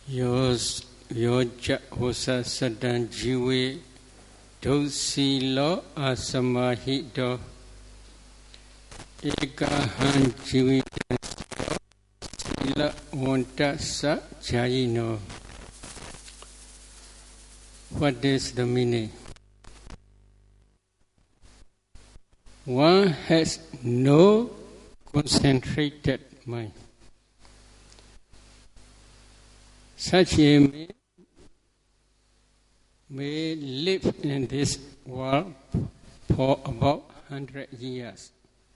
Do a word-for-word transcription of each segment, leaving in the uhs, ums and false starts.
Yos yoja hosa sadan jiwe dosilo asamahito ekahan jiwe sila wanta sa jayino. What is the meaning? One has no concentrated mind. Such a man may live in this world for about hundred years.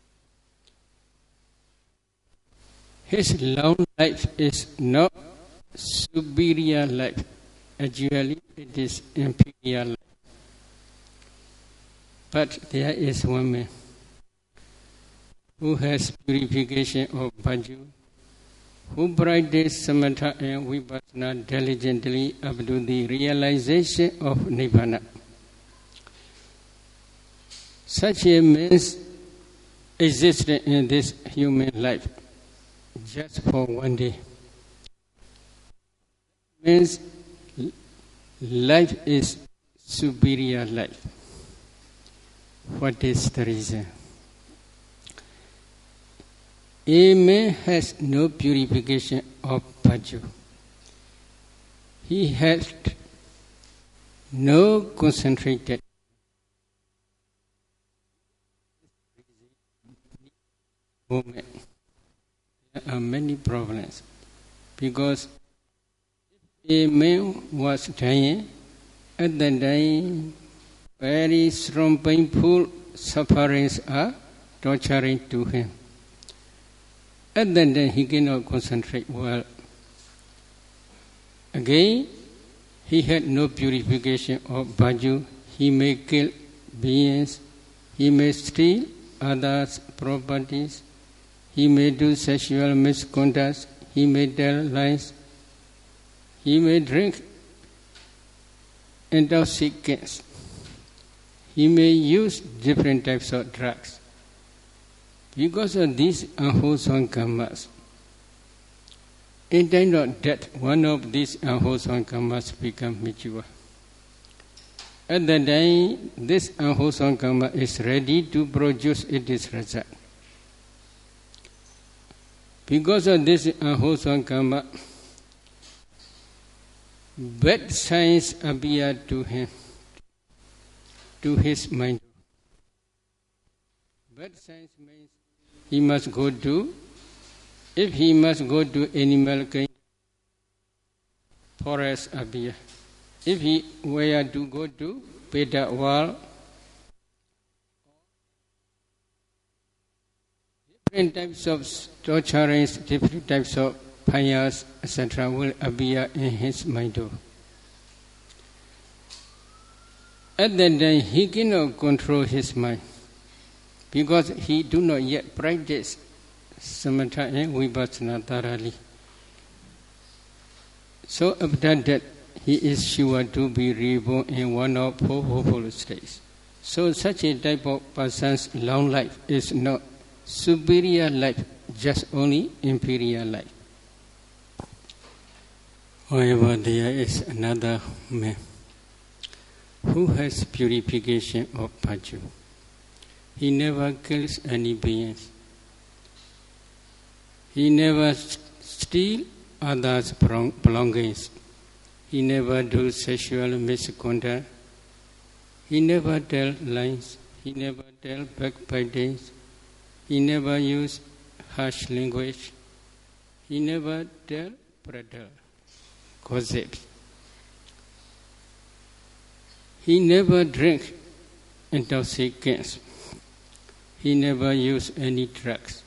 His long life is not superior life. Actually, it is inferior life. But there is one man who has purification of bhaju, who practices samatha and vipassana diligently up to the realization of nibbana. Such a man exists in this human life just for one day. Means life is superior life. What is the reason? A man has no purification of bhaju. He has no concentrated movement. There are many problems because if a man was dying, at the time very strong painful sufferings are torturing to him. And then, then he cannot concentrate well. Again, he had no purification of bhaju. He may kill beings. He may steal others' properties. He may do sexual misconduct. He may tell lies. He may drink intoxicants. He may use different types of drugs. Because of these unwholesome karmas, in time of death, one of these unwholesome karmas becomes mature. At that time, this unwholesome karma is ready to produce its result. Because of this unwholesome karma, bad signs appear to him, to his mind. Bad signs means he must go to, if he must go to animal kingdom, forest appear. If he were to go to Peta world, different types of torturings, different types of fires, et cetera will appear in his mind. At that time, he cannot control his mind, because he do not yet practice samatha and vipassana thoroughly. So after that, he is sure to be reborn in one of four hopeful states. So such a type of person's long life is not superior life, just only inferior life. However, there is another man who has purification of bhaju. He never kills any beings. He never steals others' belongings. He never does sexual misconduct. He never tells lies. He never tells backbitings. He never uses harsh language. He never tells prattle, gossips. He never drinks intoxicants. He never used any drugs.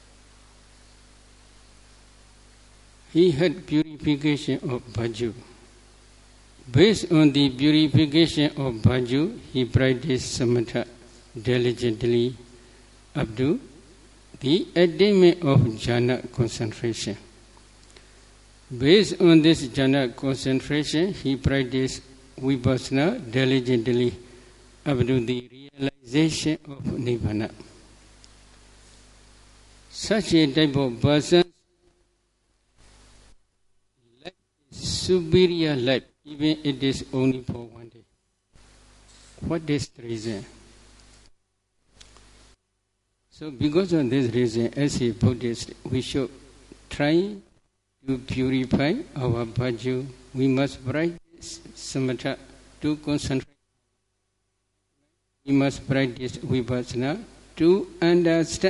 He had purification of bhaju. Based on the purification of bhaju, he practiced samatha diligently up to the attainment of jhana concentration. Based on this jhana concentration, he practiced vipassana diligently up to the realization of nibbana. Such a type of person life superior life, even it is only for one day. What is the reason? So because of this reason, as a Buddhist, we should try to purify our virtue. We must practice samatha to concentrate. We must practice vipassana to understand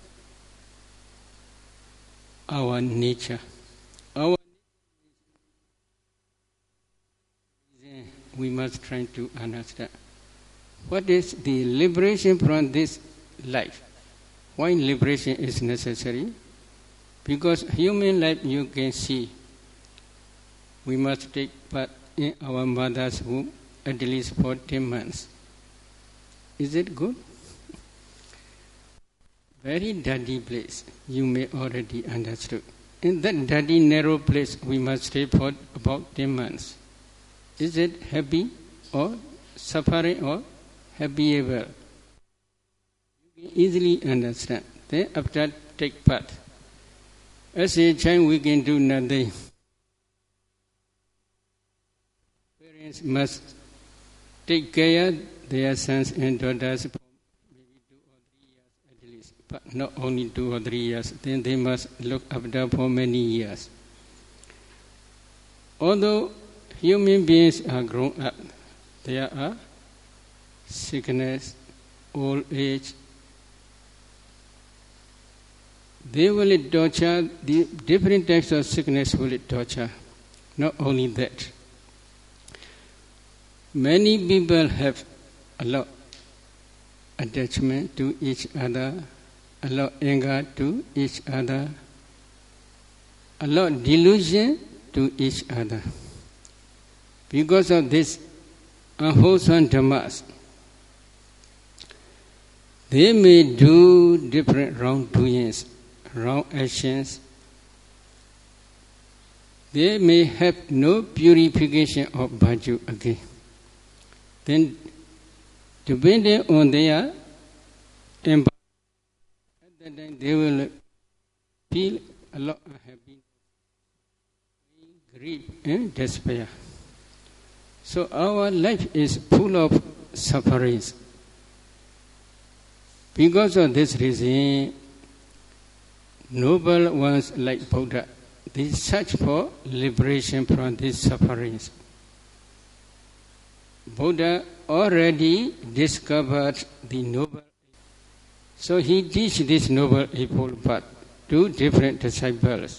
our nature. Our nature we must try to understand. What is the liberation from this life? Why liberation is necessary? Because human life you can see, we must take part in our mother's womb at least for ten months. Is it good? Very dirty place, you may already understood. In that dirty, narrow place, we must stay for about ten months. Is it happy or suffering or happyable? You can easily understand. Then after take part. As a child, we can do nothing. Parents must take care of their sons and daughters for maybe two or three years at least. But not only two or three years, then they must look after for many years. Although human beings are grown up, there are sickness, old age. They will torture, the different types of sickness will torture. Not only that. Many people have a lot attachment to each other, a lot anger to each other, a lot delusion to each other. Because of this unwholesome dhammas, they may do different wrongdoings, wrong actions. They may have no purification of virtue again. Then, depending on their environment, at that time they will feel a lot of unhappy, grief and despair. So our life is full of sufferings. Because of this reason, noble ones like Buddha, they search for liberation from these sufferings. Buddha already discovered the noble, so he teaches this noble eightfold path to different disciples.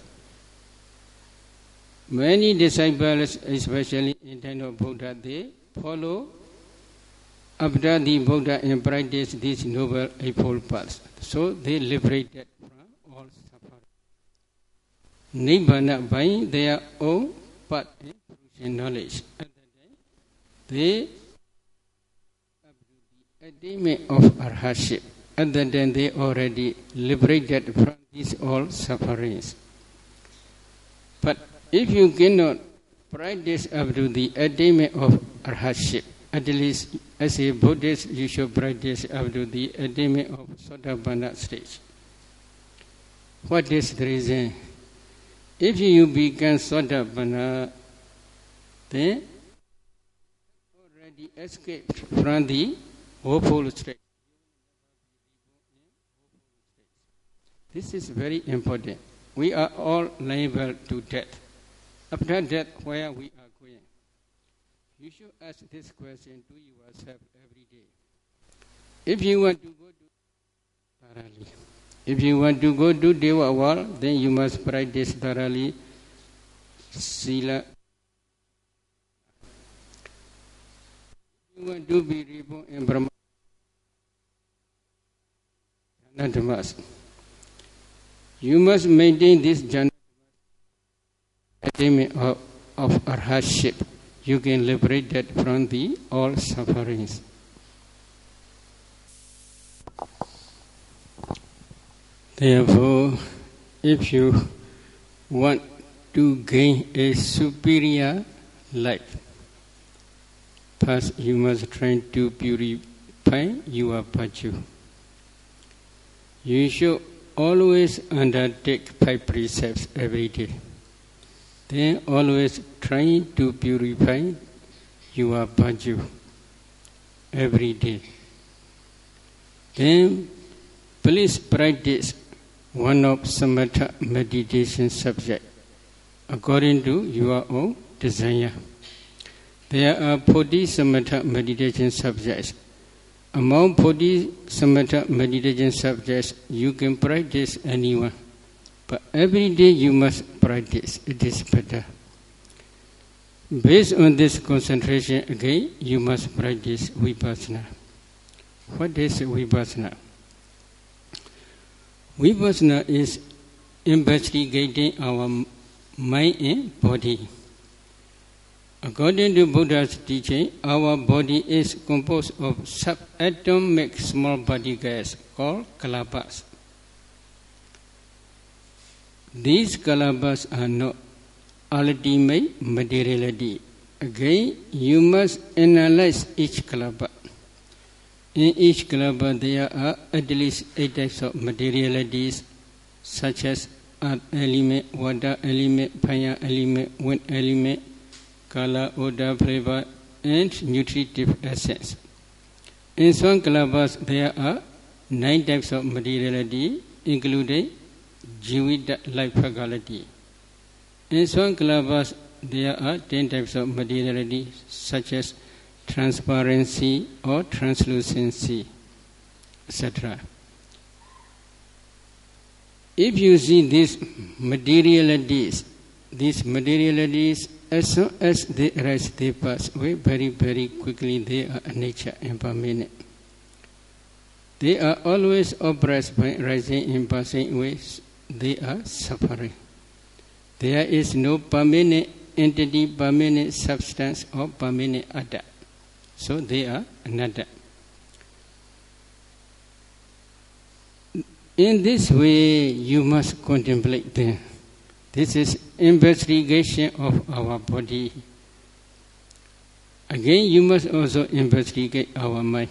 Many disciples, especially in time of Buddha, they follow after the Buddha and practice these noble eightfold paths. So they liberated from all suffering. Nibbana by their own path and knowledge. They have the attainment of arhatship. At that time they already liberated from these all sufferings. But if you cannot practice up to the attainment of arhatship, at least as a Buddhist you should practice up to the attainment of Sotapanna stage. What is the reason? If you become Sotapanna, then escaped from the woeful state. This is very important. We are all liable to death. After death, where we are going? You should ask this question to yourself every day. If you want to go to thoroughly, if you want to go to Deva world, then you must practice thoroughly Sila. You want to be reborn in Brahma, Jnana. You must maintain this Jnana attainment of, of arhatship. You can liberate that from the all sufferings. Therefore, if you want to gain a superior life, first, you must try to purify your virtue. You should always undertake five precepts every day. then always try to purify your baju every day. Then please practice one of samatha meditation subject according to your own desire. There are forty samatha meditation subjects. Among forty samatha meditation subjects, you can practice anyone. But every day you must practice. It is better. Based on this concentration, again, you must practice vipassana. What is vipassana? Vipassana is investigating our mind and body. According to Buddha's teaching, our body is composed of subatomic small particles called kalabas. These kalabas are not ultimate materiality. Again, you must analyze each kalaba. In each kalaba, there are at least eight types of materialities, such as earth element, water element, fire element, wind element, color, odor, flavor, and nutritive essence. In some kalabas, there are nine types of materiality, including jivita, life faculty. In some kalabas, there are ten types of materiality, such as transparency or translucency, et cetera. If you see these materialities, these materialities, as soon as they arise, they pass away very, very quickly. They are nature impermanent. They are always oppressed by rising and passing ways. They are suffering. There is no permanent entity, permanent substance, or permanent atta. So they are anatta. In this way, you must contemplate them. This is investigation of our body. Again, you must also investigate our mind.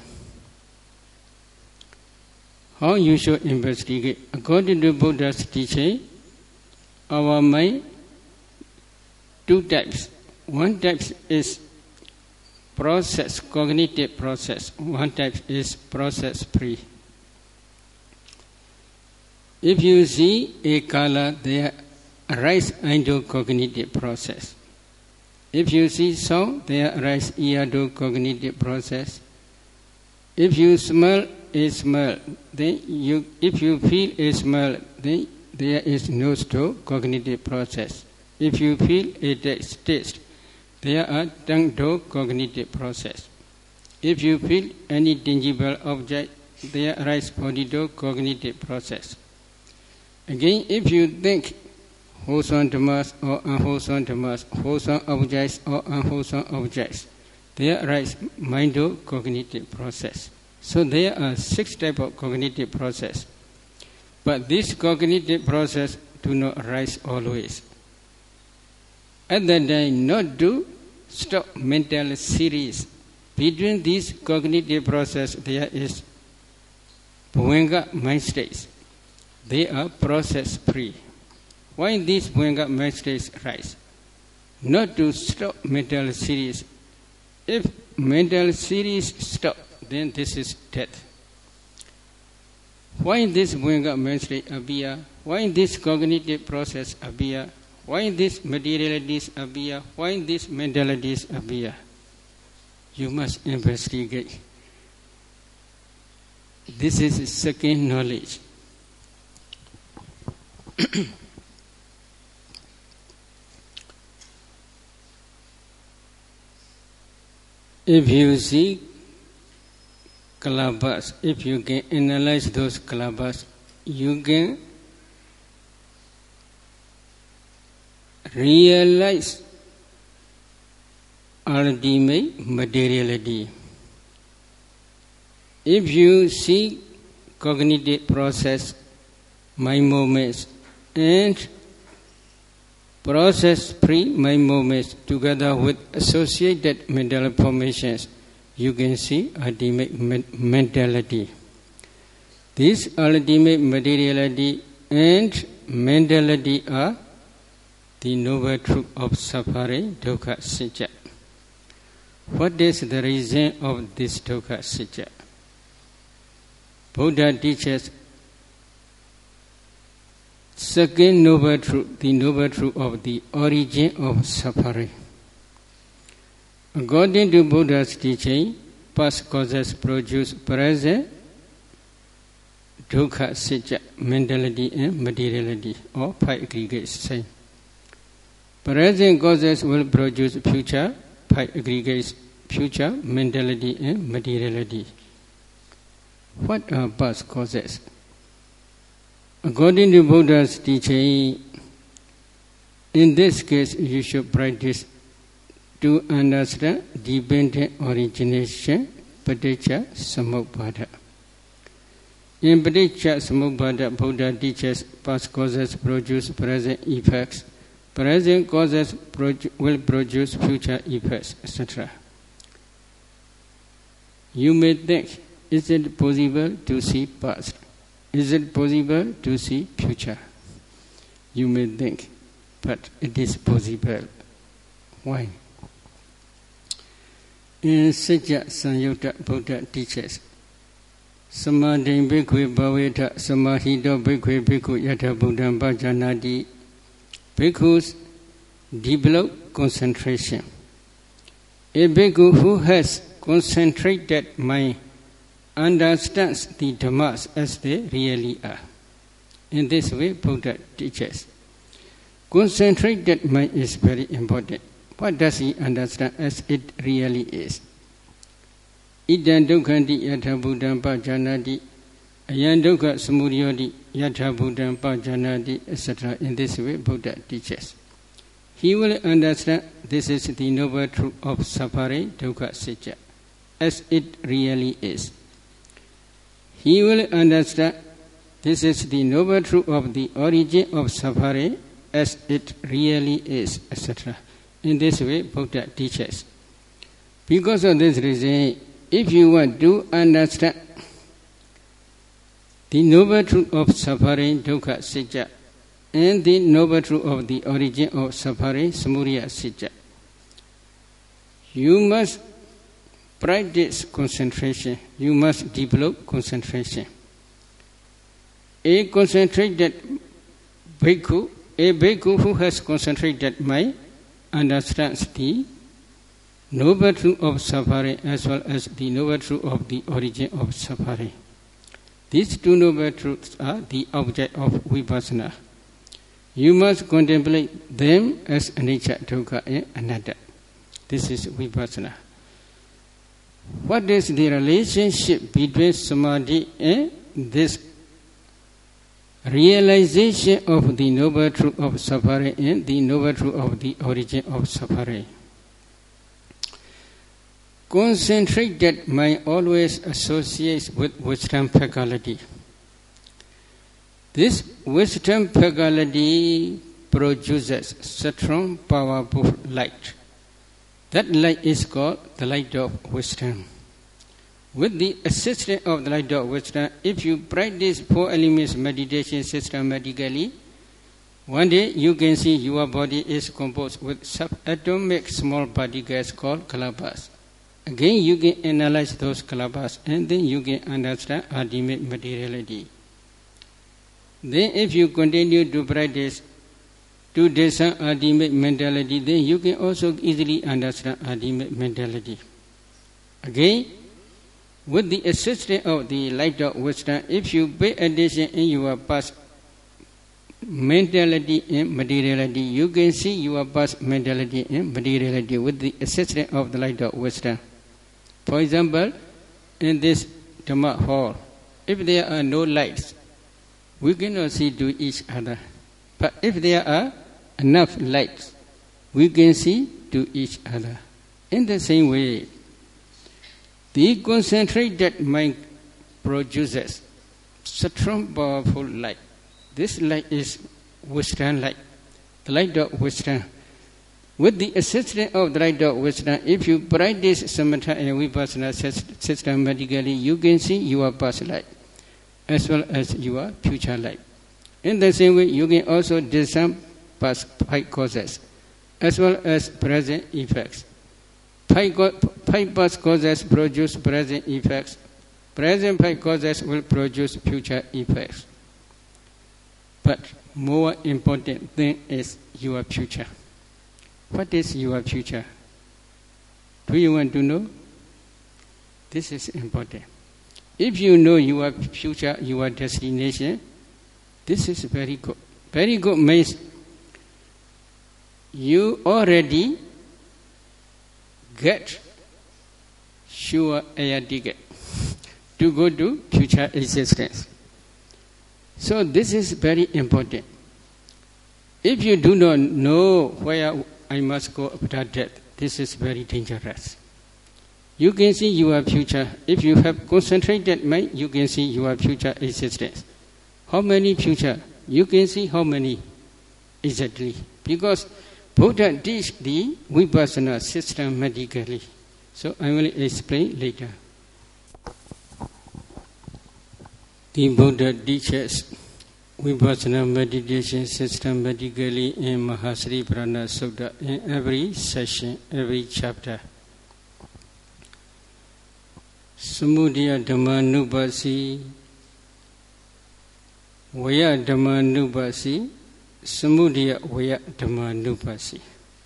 How you should investigate? According to Buddha's teaching, our mind, two types. One type is process, cognitive process. One type is process-free. If you see a color, there arise endocognitive process. If you see sound, there arise eardocognitive process. If you smell a smell, then you, if you feel a smell, then there is nostocognitive process. If you feel a taste, there are tongue-cognitive process. If you feel any tangible object, there arise body-cognitive process. Again, if you think wholesome dhammas or unwholesome dhammas, wholesome objects or unwholesome objects, there arise mind-cognitive process. So there are six types of cognitive process. But this cognitive process do not arise always. At that time, not to stop mental series. Between these cognitive process, there is bhavanga mind states. They are process-free. Why these bhavanga mind states rise? Not to stop mental series. If mental series stop, then this is death. Why this bhavanga mind state appear? Why this cognitive process appear? Why these materialities appear? Why these mentalities appear? You must investigate. This is second knowledge. If you see kalabas, if you can analyze those kalabas, you can realize ultimate materiality. If you see cognitive process, mind movements, and process-free mind movements together with associated mental formations, you can see ultimate mentality. This ultimate materiality and mentality are the noble truth of suffering, dukkha sitya. What is the reason of this dukkha sitya? Buddha teaches second noble truth, the noble truth of the origin of suffering. According to Buddha's teaching, past causes produce present dukkha sitya, mentality and materiality, or five aggregates same. Present causes will produce future, five aggregates, future, mentality and materiality. What are past causes? According to Buddha's teaching, in this case you should practice to understand dependent origination, paticca samuppada. In paticca samuppada, Buddha teaches past causes produce present effects, present causes produ- will produce future effects, et cetera. You may think, is it possible to see past? Is it possible to see future? You may think, but it is possible. Why? In Sajja Sanyutta, Buddha teaches, Samadhi bhikkhu bhaveta samahito bhikkhu bhikkhu yatha buddham bhajanati. Bhikkhus develop concentration. A bhikkhu who has concentrated mind understands the dhammas as they really are. In this way, Buddha teaches. Concentrated mind is very important. What does he understand as it really is? Idam dukkhanti yatha buddham pajanati, ayam dukkha samuryoti yatha buddham pajanati, et cetera. In this way, Buddha teaches. He will understand this is the noble truth of suffering, dukkha sitya, as it really is. He will understand this is the noble truth of the origin of suffering, as it really is, et cetera. In this way, Buddha teaches. Because of this reason, if you want to understand the noble truth of suffering, dukkha sitya, and the noble truth of the origin of suffering, samudaya sitya, you must practice concentration. You must develop concentration. A concentrated bhikkhu, a bhikkhu who has concentrated mind, understands the noble truth of suffering as well as the noble truth of the origin of suffering. These two noble truths are the object of vipassana. You must contemplate them as anicca, dukkha, and anatta. This is vipassana. What is the relationship between samadhi and this realization of the noble truth of suffering and the noble truth of the origin of suffering? Concentrated mind always associates with wisdom faculty. This wisdom faculty produces strong, powerful light. That light is called the light of wisdom. With the assistance of the light of wisdom, if you practice four elements meditation systematically, one day you can see your body is composed with subatomic small particles called kalabas. Again, you can analyze those kalabas and then you can understand ultimate materiality. Then if you continue to practice to discern ultimate mentality, then you can also easily understand ultimate mentality. Again, with the assistance of the light of wisdom, if you pay attention in your past mentality and materiality, you can see your past mentality and materiality with the assistance of the light of wisdom. For example, in this Dhamma hall, if there are no lights, we cannot see to each other. But if there are enough lights, we can see to each other. In the same way, the concentrated mind produces strong, powerful light. This light is wisdom light, the light of wisdom. With the assistance of the light of wisdom, if you practice samatha and vipassana systematically, you can see your past life as well as your future life. In the same way, you can also discern past five causes, as well as present effects. Five, five past causes produce present effects. Present five causes will produce future effects. But more important thing is your future. What is your future? Do you want to know? This is important. If you know your future, your destination, this is very good. Very good means you already get sure air ticket to go to future existence. So this is very important. If you do not know where I must go after death, this is very dangerous. You can see your future. If you have concentrated mind, you can see your future existence. How many future? You can see how many exactly. Because Buddha teach the Vipassana systematically. So I will explain later. The Buddha teaches Vipassana meditation systematically in Mahasri Prana Sutta in every session, every chapter. Samudaya Dhammanubhasi, Vaya Dhammanubhasi, Samudaya Vaya Dhammanubhasi.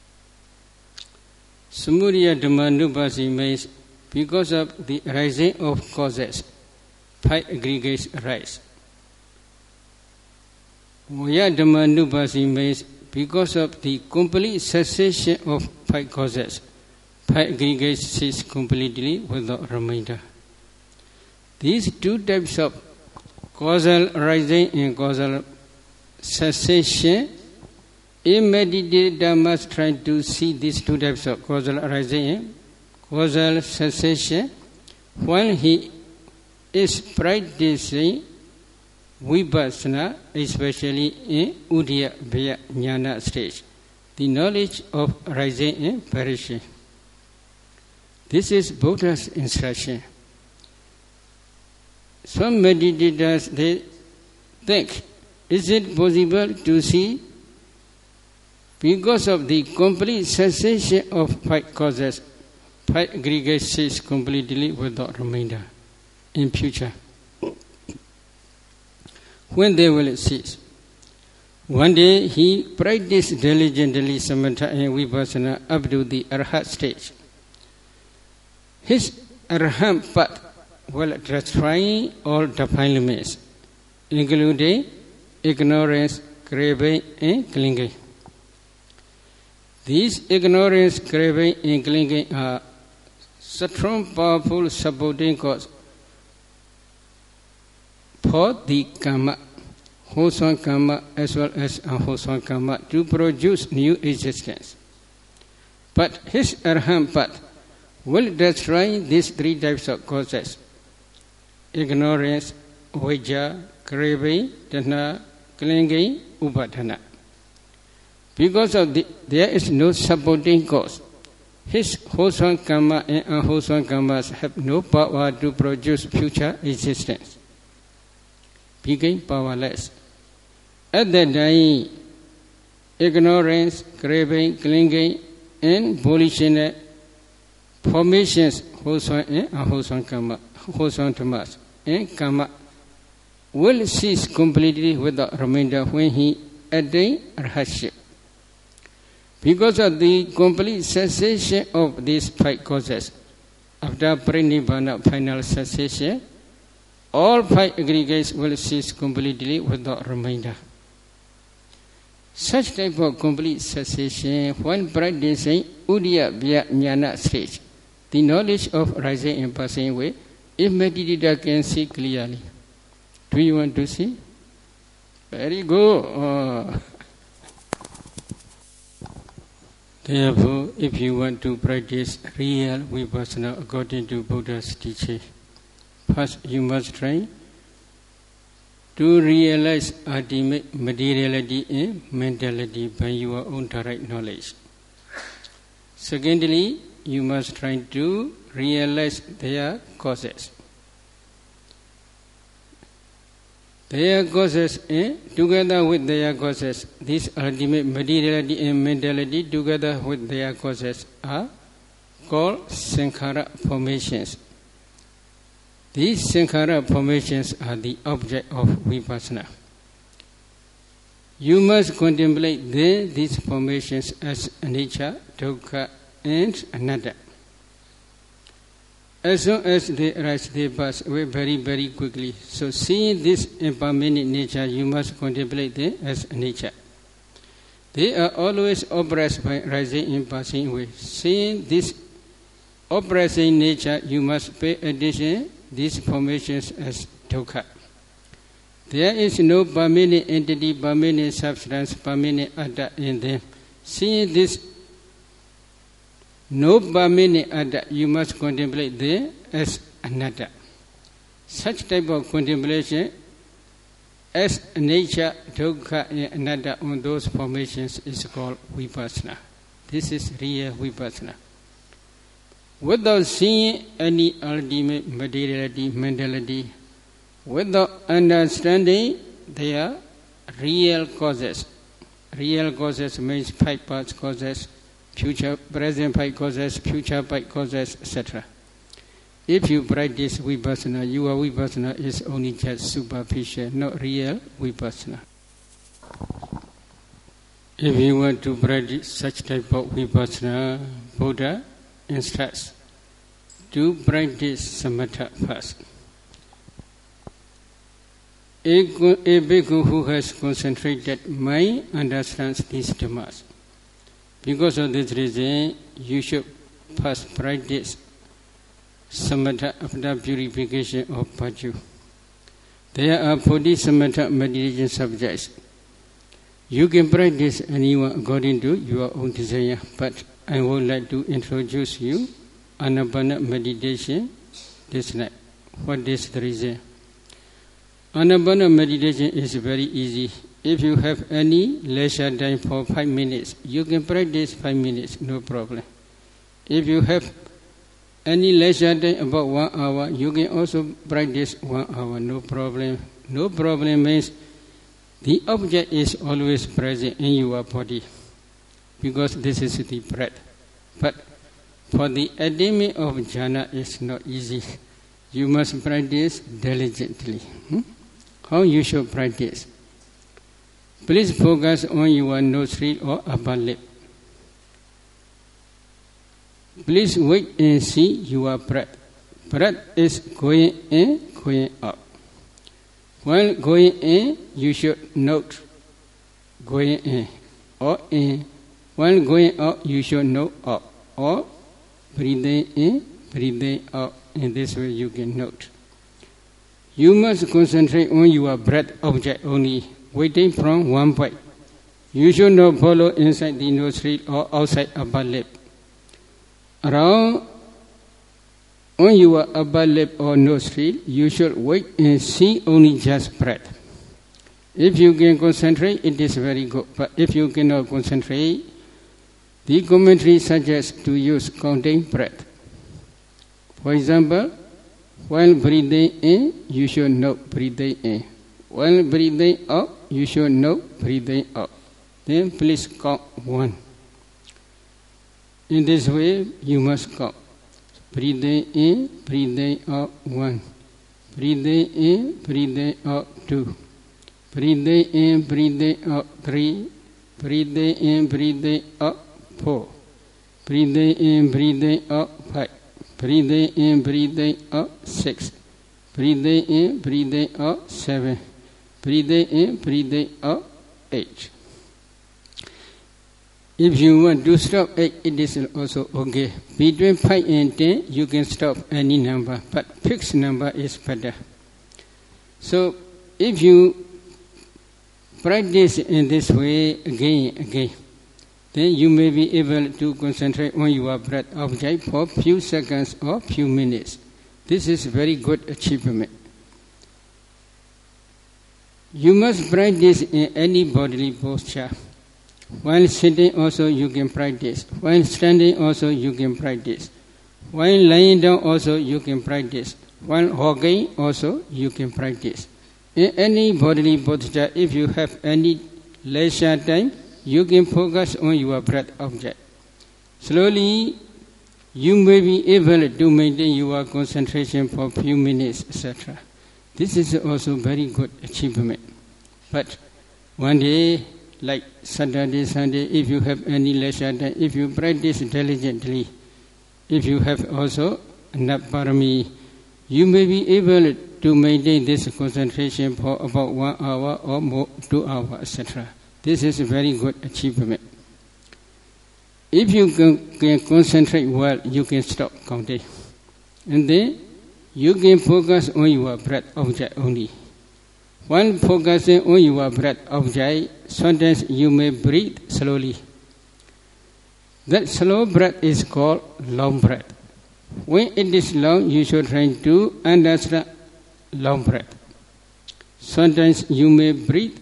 Samudaya Dhammanubhasi means because of the rising of causes, five aggregates rise. Vaya Dhammanubhasi means because of the complete cessation of five causes, five aggregates cease completely without remainder. These two types of causal rising and causal cessation, a meditator must try to see these two types of causal rising and causal cessation when he is practicing Vipassana, especially in Udiyabhaya Jnana stage, the knowledge of rising and perishing. This is Buddha's instruction. Some meditators, they think, is it possible to see because of the complete cessation of five causes, five aggregates cease completely without remainder in future? When they will cease. One day he practiced diligently samatha and vipassana up to the arhat stage. His arhat path will destroy all defilements, including ignorance, craving, and clinging. These ignorance, craving, and clinging are strong, powerful supporting cause for the karma, wholesome karma as well as unwholesome karma, to produce new existence. But his arhat path will destroy these three types of causes: ignorance, vijja, craving, tanha, clinging, upadana. Because of the, there is no supporting cause, his wholesome karma and unwholesome karmas have no power to produce future existence. Became powerless. At that time, ignorance, craving, clinging, and volitional formations, wholesome and unwholesome karma, wholesome tamas, and karma will cease completely without remainder when he attains arhatship. Because of the complete cessation of these five causes, after parinibbana, final cessation, all five aggregates will cease completely without remainder. Such type of complete cessation, when practicing Udiyabhaya Jnana stage, the knowledge of rising and passing away, if meditator can see clearly. Do you want to see? Very good. Oh. Therefore, if you want to practice real vipassana according to Buddha's teaching, first you must try to realize ultimate materiality and mentality by your own direct knowledge. Secondly, you must try to realize their causes. Their causes, eh, together with their causes, this ultimate materiality and mentality together with their causes are called sankhara formations. These sankhara formations are the object of vipassana. You must contemplate then these formations as anicca, dukkha, and anatta. As soon as they arise, they pass away very, very quickly. So, seeing this impermanent nature, you must contemplate them as anicca. They are always oppressed by rising and passing away. Seeing this oppressing nature, you must pay attention to these formations as dukkha. There is no permanent entity, permanent substance, permanent atta in them. Seeing this no permanent atta, you must contemplate them as anatta. Such type of contemplation as nature, dukkha, and anatta on those formations is called vipassana. This is real vipassana. Without seeing any ultimate materiality, mentality, without understanding their real causes. Real causes means five past causes, future, present five causes, future five causes, et cetera. If you practice vipassana, your vipassana is only just superficial, not real vipassana. If you want to practice such type of vipassana, Buddha instructs to practice samatha first. A, a bhikkhu who has concentrated mind understands these dhammas. Because of this reason, you should first practice samatha after purification of virtue. There are forty samatha meditation subjects. You can practice anyone according to your own desire, but I would like to introduce you Anapana meditation this night. What is the reason? Anapana meditation is very easy. If you have any leisure time for five minutes, you can practice five minutes, no problem. If you have any leisure time about one hour, you can also practice one hour, no problem. No problem means the object is always present in your body, because this is the breath. But for the attainment of jhana, it's not easy. You must practice diligently. Hmm? How you should practice? Please focus on your nostril or upper lip. Please wait and see your breath. Breath is going in, going out. While going in, you should note going in or in. While going out, you should note out or breathing in, breathing out. In this way, you can note. You must concentrate on your breath object only, waiting from one point. You should not follow inside the nostril or outside upper lip. Around on your upper lip or nostril, you should wait and see only just breath. If you can concentrate, it is very good. But if you cannot concentrate, the commentary suggests to use counting breath. For example, while breathing in, you should note breathing in. While breathing out, you should note breathing out. Then please count one. In this way, you must count. Breathing in, breathing out, one. Breathing in, breathing out, two. Breathing in, breathing out, three. Breathing in, breathing out, four. Breathing in, breathing out, five. Breathing in, breathing out, six. Breathing in, breathing out, seven. Breathing in, breathing out, eight. If you want to stop eight, it is also okay. Between five and ten, you can stop any number, but fixed number is better. So, if you practice in this way again and again, then you may be able to concentrate on your breath object for a few seconds or few minutes. This is very good achievement. You must practice in any bodily posture. While sitting also you can practice. While standing also you can practice. While lying down also you can practice. While walking also you can practice. In any bodily posture, if you have any leisure time, you can focus on your breath object. Slowly, you may be able to maintain your concentration for a few minutes, et cetera. This is also very good achievement. But one day, like Saturday, Sunday, if you have any leisure time, if you practice diligently, if you have also enough parami, you may be able to maintain this concentration for about one hour or more, two hours, et cetera. This is a very good achievement. If you can, can concentrate well, you can stop counting. And then you can focus on your breath object only. While focusing on your breath object, sometimes you may breathe slowly. That slow breath is called long breath. When it is long, you should try to understand long breath. Sometimes you may breathe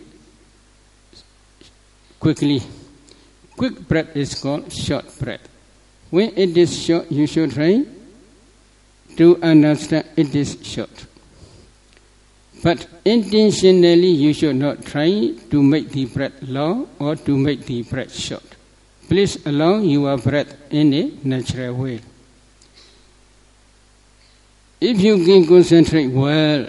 quickly. Quick breath is called short breath. When it is short, you should try to understand it is short. But intentionally, you should not try to make the breath long or to make the breath short. Please allow your breath in a natural way. If you can concentrate well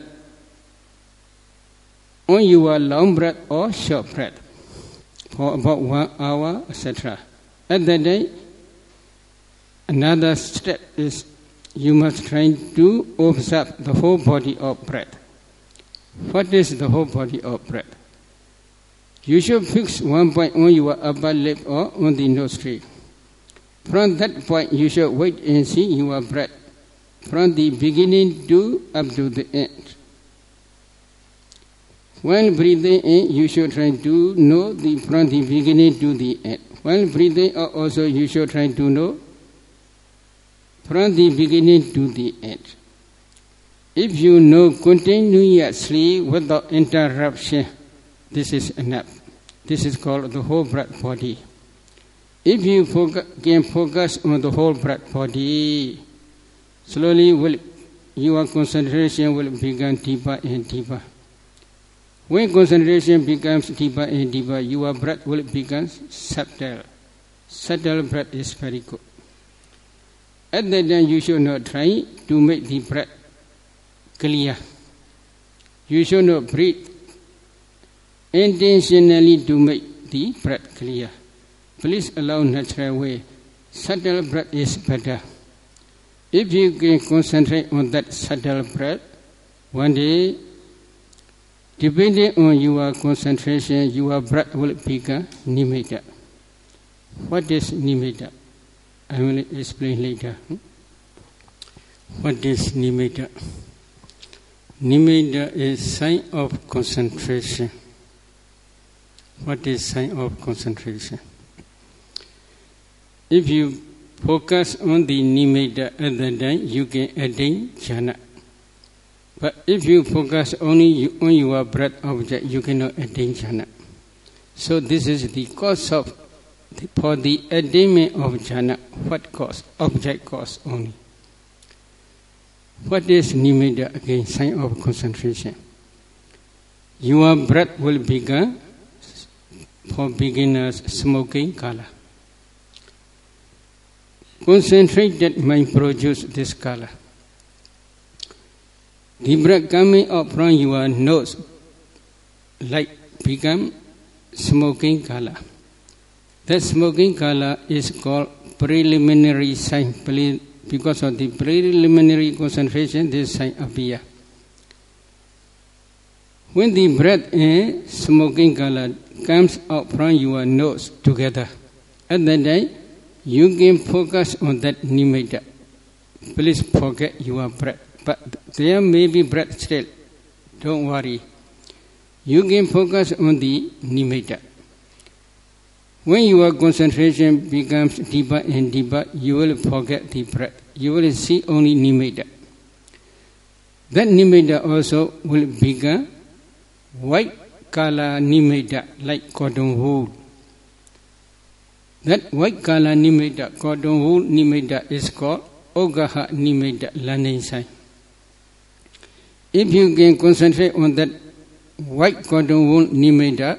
on your long breath or short breath for about one hour, et cetera, at that day, another step is you must try to observe the whole body of breath. What is the whole body of breath? You should fix one point on your upper lip or on the nostril. From that point, you should wait and see your breath from the beginning to up to the end. While breathing in, you should try to know the from the beginning to the end. While breathing out also, you should try to know from the beginning to the end. If you know continuously without interruption, this is enough. This is called the whole breath body. If you focus, can focus on the whole breath body, slowly will, your concentration will become deeper and deeper. When concentration becomes deeper and deeper, your breath will become subtle. Subtle breath is very good. At that time, you should not try to make the breath clear. You should not breathe intentionally to make the breath clear. Please allow natural way. Subtle breath is better. If you can concentrate on that subtle breath, one day, depending on your concentration, your breath will become nimitta. What is nimitta? I will explain later. What is nimitta? Nimitta is sign of concentration. What is sign of concentration? If you focus on the nimitta at the time, you can attain jhana. But if you focus only on your breath object, you cannot attain jhana. So this is the cause of, for the attainment of jhana. What cause? Object cause only. What is nimitta? Again, sign of concentration. Your breath will begin, for beginners, smoking color. Concentrated mind produce this color. The breath coming up from your nose, like become smoking color. That smoking color is called preliminary sign. Because of the preliminary concentration, this sign appear. When the breath and smoking color comes out from your nose together, at that time, you can focus on that nimitta. Please forget your breath. But there may be breath still. Don't worry. You can focus on the nimitta. When your concentration becomes deeper and deeper, you will forget the breath. You will see only nimitta. That nimitta also will become white color nimitta, like cotton wool. That white color nimitta, cotton wool nimitta, is called Ogaha nimitta, learning sign. If you can concentrate on that white cotton wool nimitta.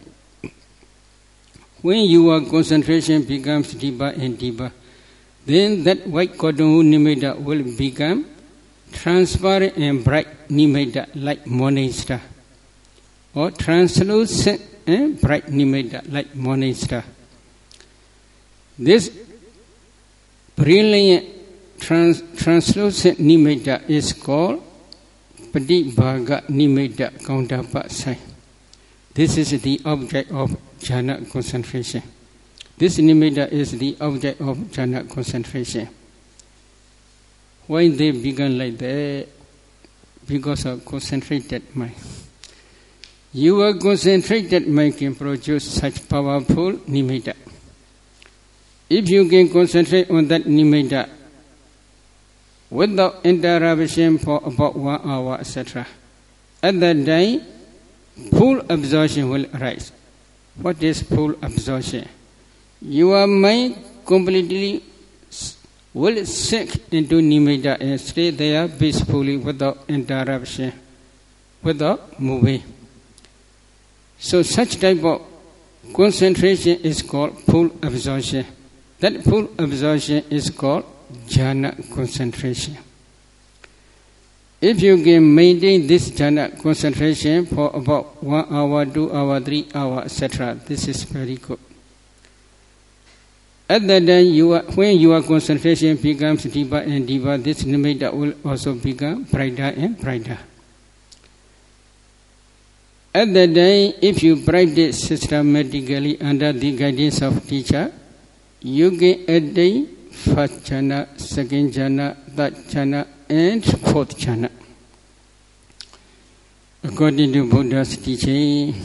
When your concentration becomes deeper and deeper, then that white cotton wool nimitta will become transparent and bright nimitta like morning star, or translucent and bright nimitta like morning star. This brilliant trans, translucent nimitta is called Patibhaga nimitta counterpart sign. This is the object of jhana concentration. This nimitta is the object of jhana concentration. Why they began like that? Because of concentrated mind. Your concentrated mind can produce such powerful nimitta. If you can concentrate on that nimitta without interruption for about one hour, et cetera, at that time, full absorption will arise. What is full absorption? Your mind completely will sink into nimitta and stay there peacefully without interruption, without moving. So such type of concentration is called full absorption. That full absorption is called jhana concentration. If you can maintain this jhana concentration for about one hour, two hours, three hours, et cetera, this is very good. At that time, you are, when your concentration becomes deeper and deeper, this nimitta will also become brighter and brighter. At that time, if you practice systematically under the guidance of teacher, you can attain first jhana, second jhana, third jhana, and fourth jhana. According to Buddha's teaching,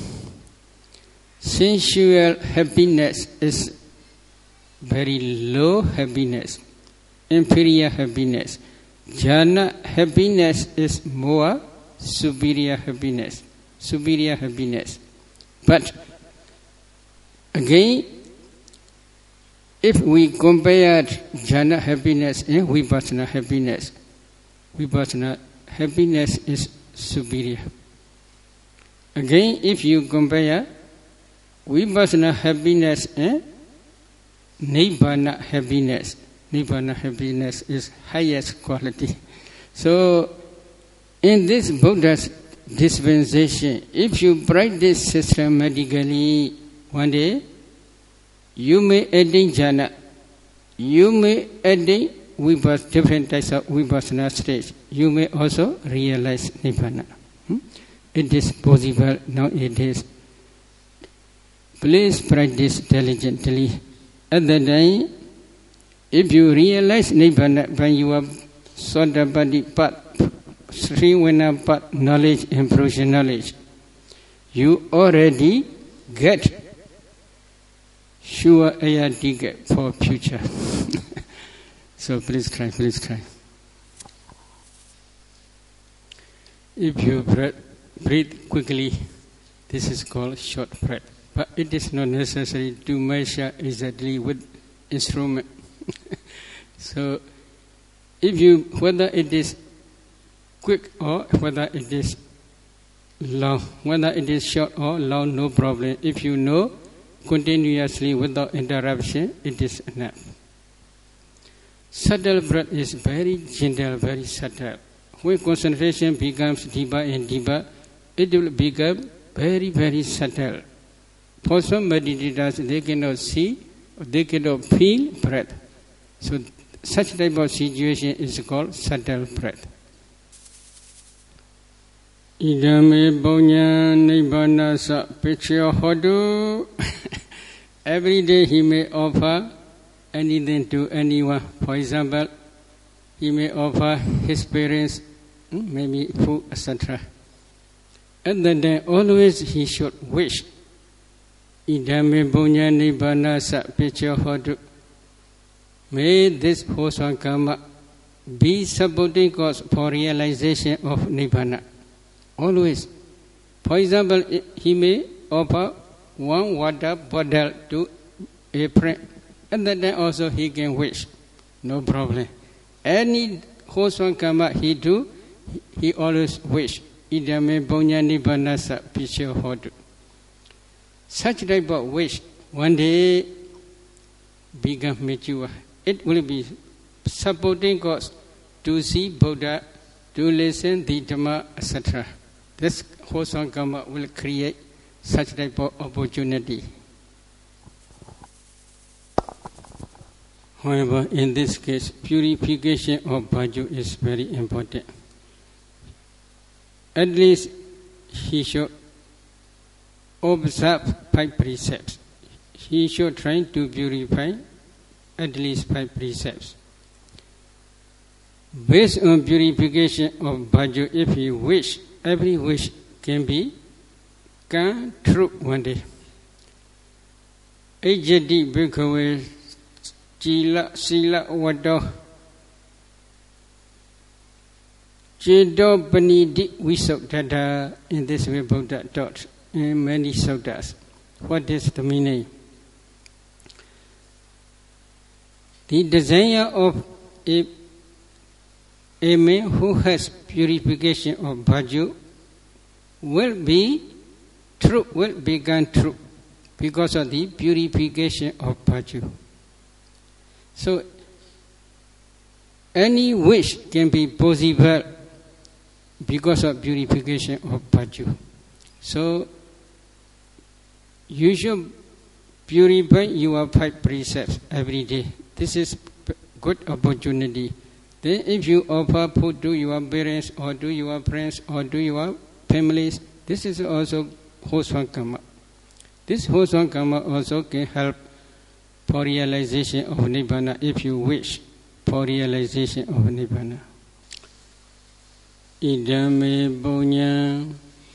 sensual happiness is very low happiness, inferior happiness. Jhana happiness is more superior happiness, superior happiness. But again, if we compare jhana happiness and vipassana happiness, vipassana happiness is superior. Again, if you compare vipassana happiness and nibbana happiness, nibbana happiness is highest quality. So, in this Buddha's dispensation, if you practice systematically, one day, you may attain jhana, you may attain vipassana, different types of vipassana stage. You may also realize nibbana. Hmm? It is possible nowadays. Please practice diligently. At that time, if you realize nibbana by your Sotapaddi path, Srivana path knowledge and fruition knowledge, you already get sure air ticket for future. So please try, please try. If you breathe, breathe quickly, this is called short breath. But it is not necessary to measure exactly with instrument. So if you, whether it is quick or whether it is long, whether it is short or long, no problem. If you know continuously without interruption, it is enough. Subtle breath is very gentle, very subtle. When concentration becomes deeper and deeper, it will become very, very subtle. For some meditators, they cannot see, or they cannot feel breath. So such type of situation is called subtle breath. Idame Bonya Nibbana Sa Picture Hodu. Every day he may offer anything to anyone. For example, he may offer his parents, maybe food, et cetera. And then always he should wish. Idame Bonya Nibbana Sa Picture Hodu. May this wholesome karma be supporting cause for realization of Nibbana. Always. For example, he may offer one water bottle to a friend. And then also he can wish. No problem. Any wholesome karma he do, he always wish. idame punya nibbana sa picho hodu. Such type of wish one day become mature. It will be supporting cause to see Buddha, to listen the Dhamma, et cetera. This wholesome karma will create such type of opportunity. However, in this case, purification of bhaju is very important. At least he should observe five precepts. He should try to purify at least five precepts. Based on purification of bhaju, if he wish, every wish can be come true one day. Ejati bhikkhave Jila sila wado Jedo panidi visoktada. In this way Buddha taught in many suttas. What is the meaning? The desire of a, a man who has purification of bhaju will be true, will become true because of the purification of bhaju. So, any wish can be possible because of purification of bhaju. So, you should purify your five precepts every day. This is good opportunity. Then if you offer food to your parents or to your friends or to your families, this is also wholesome karma. This wholesome karma also can help for realization of Nibbana, if you wish for realization of Nibbana. Idame punya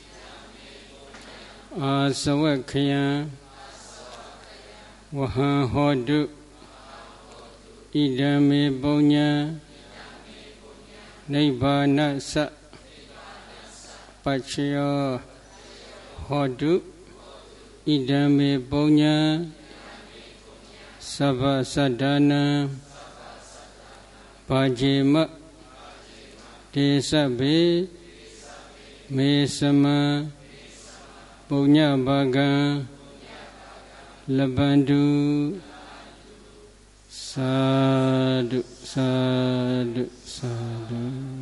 asavakkhaya vaha hodu. Idame punya Nibbana sa paccaya hodu. Idame punya Sabha sadhana Pajima Desabe Mesama Punya Baga Labandu Sadhu Sadhu Sadhu